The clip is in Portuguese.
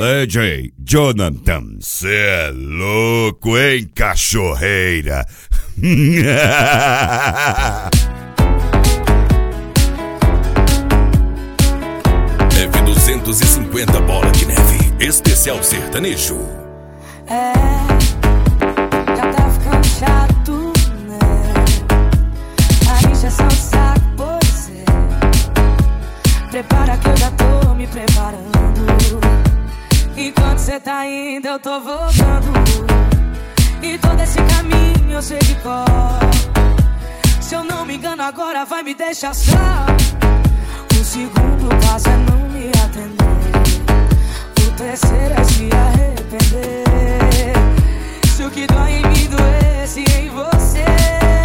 DJ Jonathan, cê é louco, hein, cachorreira? F250 Bola de Neve, especial sertanejo. Já tá ficando chato, né? A injeção de saco, pois é. Prepara que eu já tô me preparando. Enquanto cê tá indo, eu tô voltando. E todo esse caminho eu sei de cor. Se eu não me engano agora vai me deixar só. O segundo passo é não me atender. O terceiro é se arrepender. Se o que dói em mim doesse em você.